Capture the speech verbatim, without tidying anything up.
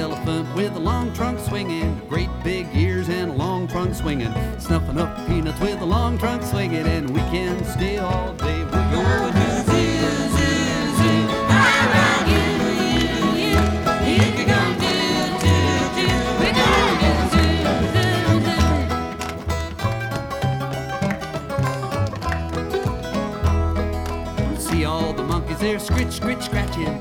elephant with a long trunk swinging, great big ears and a long trunk swinging, snuffing up peanuts with a long trunk swinging, and we can stay all day. We're going to zoo, zoo, zoo, around you, you, you. If you're going to do, do, do, we're going to zoo, zoo, zoo. See all the monkeys there, scritch, scritch, scratching.